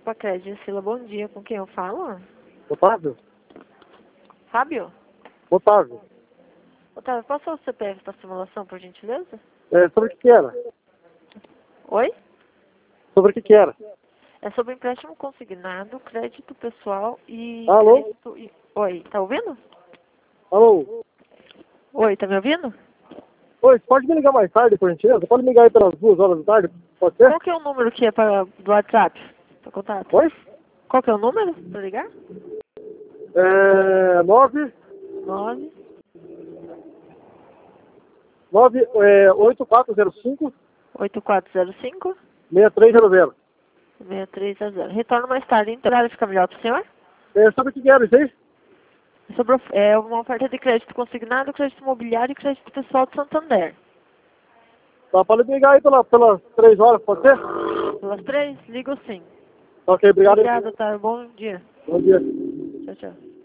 Crédito Sila, bom dia. Com quem eu falo? Otávio? Fábio? Otávio. Otávio, passou o CPF para simulação, por gentileza? Sobre o que era? Oi? Sobre o que era? É sobre empréstimo consignado, crédito pessoal e Alô? crédito... Oi, tá ouvindo? Alô? Oi, tá me ouvindo? Oi, você pode me ligar mais tarde, por gentileza? Pode me ligar aí pelas 2 horas da tarde? Pode ser? Qual que é o número que é do WhatsApp? Pra contato? Oi? Qual que é o número pra ligar? 9... 9 8405 8405 6300. 6300. Retorno mais tarde, então. Horário fica melhor pro senhor? Sobre o que era isso aí? Sobre uma oferta de crédito consignado, crédito imobiliário e crédito pessoal de Santander. Tá, pode me ligar aí pelas 3 horas, pode ser? Pelas 3? Ligo sim. Ok, obrigado. Obrigada, tá? Bom dia. Bom dia. Tchau, tchau.